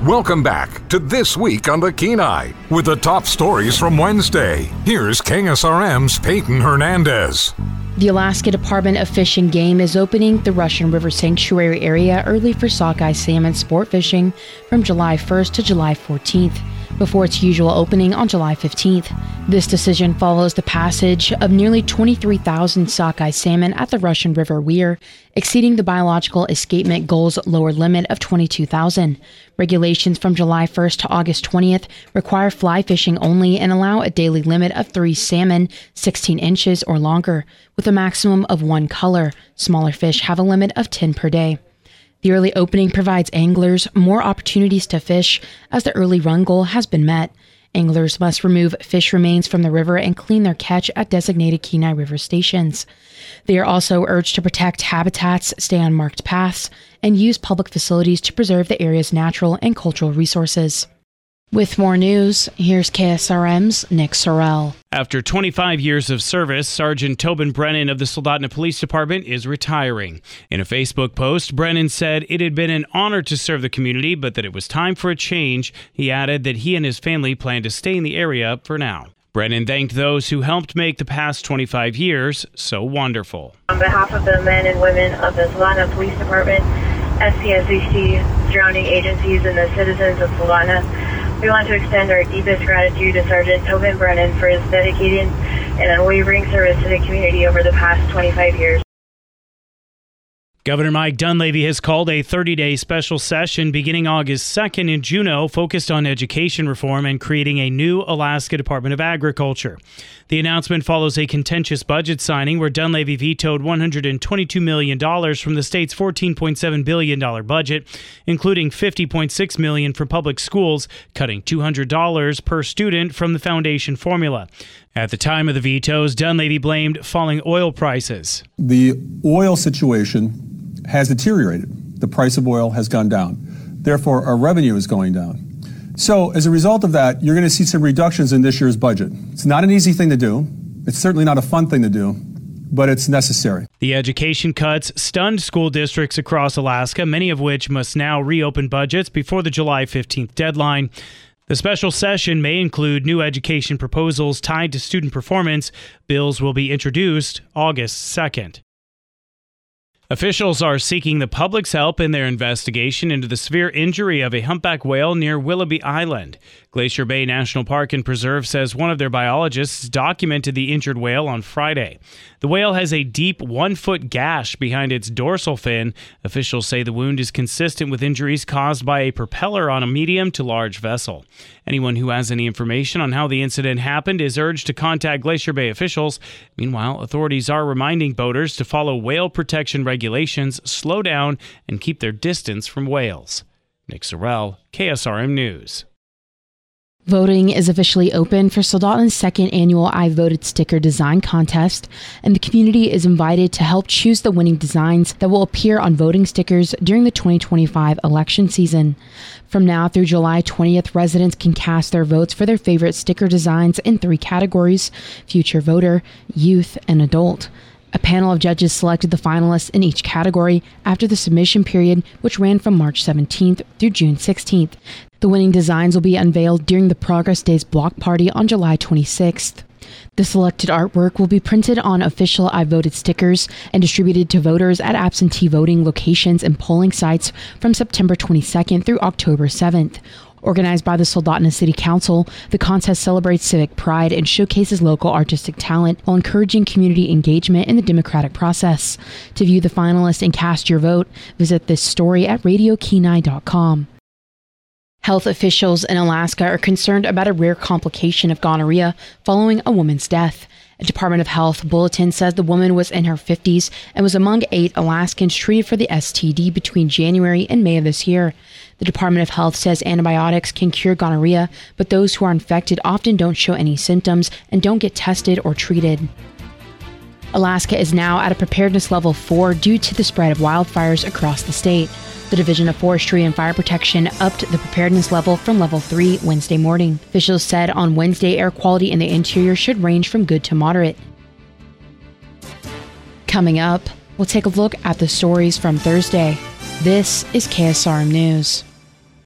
Welcome back to This Week on the Kenai with the top stories from Wednesday. Here's KSRM's Peyton Hernandez. The Alaska Department of Fish and Game is opening the Russian River Sanctuary area early for sockeye salmon sport fishing from July 1st to July 14th, before its usual opening on July 15th. This decision follows the passage of nearly 23,000 sockeye salmon at the Russian River Weir, exceeding the biological escapement goal's lower limit of 22,000. Regulations from July 1st to August 20th require fly fishing only and allow a daily limit of 3 salmon 16 inches or longer, with a maximum of 1 color. Smaller fish have a limit of 10 per day. The early opening provides anglers more opportunities to fish as the early run goal has been met. Anglers must remove fish remains from the river and clean their catch at designated Kenai River stations. They are also urged to protect habitats, stay on marked paths, and use public facilities to preserve the area's natural and cultural resources. With more news, here's KSRM's Nick Sorrell. After 25 years of service, Sergeant Tobin Brennan of the Soldotna Police Department is retiring. In a Facebook post, Brennan said it had been an honor to serve the community, but that it was time for a change. He added that he and his family plan to stay in the area for now. Brennan thanked those who helped make the past 25 years so wonderful. On behalf of the men and women of the Soldotna Police Department, SCSHC, surrounding agencies, and the citizens of Soldotna, we want to extend our deepest gratitude to Sergeant Tobin Brennan for his dedicated and unwavering service to the community over the past 25 years. Governor Mike Dunleavy has called a 30-day special session beginning August 2nd in Juneau focused on education reform and creating a new Alaska Department of Agriculture. The announcement follows a contentious budget signing where Dunleavy vetoed $122 million from the state's $14.7 billion budget, including $50.6 million for public schools, cutting $200 per student from the foundation formula. At the time of the vetoes, Dunleavy blamed falling oil prices. The oil situation has deteriorated. The price of oil has gone down. Therefore, our revenue is going down. So as a result of that, you're going to see some reductions in this year's budget. It's not an easy thing to do. It's certainly not a fun thing to do, but it's necessary. The education cuts stunned school districts across Alaska, many of which must now reopen budgets before the July 15th deadline. The special session may include new education proposals tied to student performance. Bills will be introduced August 2nd. Officials are seeking the public's help in their investigation into the severe injury of a humpback whale near Willoughby Island. Glacier Bay National Park and Preserve says one of their biologists documented the injured whale on Friday. The whale has a deep 1-foot gash behind its dorsal fin. Officials say the wound is consistent with injuries caused by a propeller on a medium to large vessel. Anyone who has any information on how the incident happened is urged to contact Glacier Bay officials. Meanwhile, authorities are reminding boaters to follow whale protection regulations, slow down, and keep their distance from whales. Nick Sorrell, KSRM News. Voting is officially open for Soldotna's second annual I Voted sticker design contest, and the community is invited to help choose the winning designs that will appear on voting stickers during the 2025 election season. From now through July 20th, residents can cast their votes for their favorite sticker designs in 3 categories: future voter, youth, and adult. A panel of judges selected the finalists in each category after the submission period, which ran from March 17th through June 16th. The winning designs will be unveiled during the Progress Days block party on July 26th. The selected artwork will be printed on official I Voted stickers and distributed to voters at absentee voting locations and polling sites from September 22nd through October 7th. Organized by the Soldotna City Council, the contest celebrates civic pride and showcases local artistic talent while encouraging community engagement in the democratic process. To view the finalists and cast your vote, visit this story at radiokenai.com. Health officials in Alaska are concerned about a rare complication of gonorrhea following a woman's death. A Department of Health bulletin says the woman was in her 50s and was among 8 Alaskans treated for the STD between January and May of this year. The Department of Health says antibiotics can cure gonorrhea, but those who are infected often don't show any symptoms and don't get tested or treated. Alaska is now at a preparedness level 4 due to the spread of wildfires across the state. The Division of Forestry and Fire Protection upped the preparedness level from level 3 Wednesday morning. Officials said on Wednesday air quality in the interior should range from good to moderate. Coming up, we'll take a look at the stories from Thursday. This is KSRM News.